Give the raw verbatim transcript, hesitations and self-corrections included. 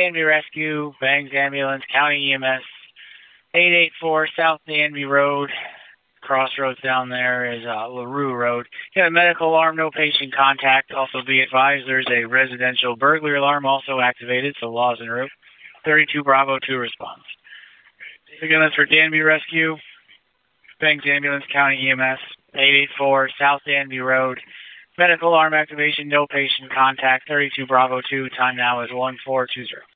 Danby Rescue, Bangs Ambulance, County E M S, eight eight four South Danby Road. Crossroads down there is uh, LaRue Road. Got a medical alarm, no patient contact. Also be advised there's a residential burglary alarm also activated, so laws en route. thirty-two Bravo two response. Again, that's for Danby Rescue, Banks Ambulance, County E M S, eight eight four South Danby Road. Medical alarm activation, no patient contact, thirty-two Bravo two. Time now is one four two zero.